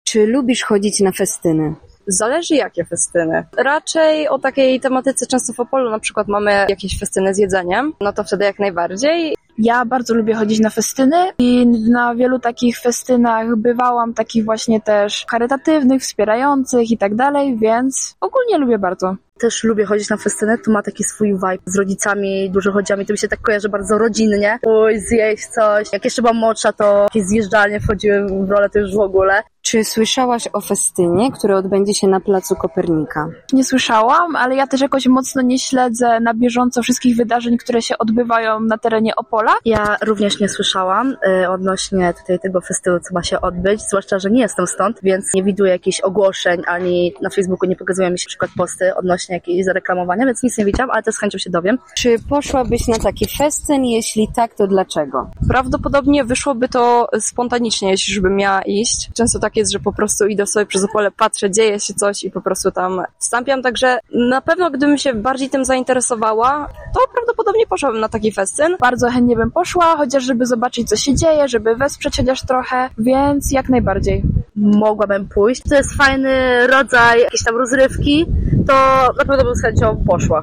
Czy lubisz chodzić na festyny? Zależy jakie festyny. Raczej o takiej tematyce często w Opolu na przykład mamy jakieś festyny z jedzeniem, no to wtedy jak najbardziej. Ja bardzo lubię chodzić na festyny i na wielu takich festynach bywałam, takich właśnie też charytatywnych, wspierających i tak dalej, więc ogólnie lubię bardzo. Też lubię chodzić na festyny, tu ma taki swój vibe z rodzicami, dużo chodzimy, to mi się tak kojarzy bardzo rodzinnie. Zjeść coś. Jak jeszcze byłam młodsza, to jakieś zjeżdżalnie wchodziły w rolę, to już w ogóle. Czy słyszałaś o festynie, który odbędzie się na Placu Kopernika? Nie słyszałam, ale ja też jakoś mocno nie śledzę na bieżąco wszystkich wydarzeń, które się odbywają na terenie Opola. Ja również nie słyszałam odnośnie tutaj tego festynu, co ma się odbyć, zwłaszcza, że nie jestem stąd, więc nie widuję jakichś ogłoszeń, ani na Facebooku nie pokazują mi się na przykład posty odnośnie jakiejś zareklamowania, więc nic nie widziałam, ale też z chęcią się dowiem. Czy poszłabyś na taki festyn? Jeśli tak, to dlaczego? Prawdopodobnie wyszłoby to spontanicznie, jeśli już bym miała iść. Często tak jest, że po prostu idę sobie przez Opole, patrzę, dzieje się coś i po prostu tam wstąpiam, także na pewno gdybym się bardziej tym zainteresowała, to prawdopodobnie poszłabym na taki festyn. Bardzo chętnie bym poszła, chociaż żeby zobaczyć, co się dzieje, żeby wesprzeć chociaż trochę, więc jak najbardziej. Mogłabym pójść. To jest fajny rodzaj jakiejś tam rozrywki, to na pewno bym z chęcią poszła.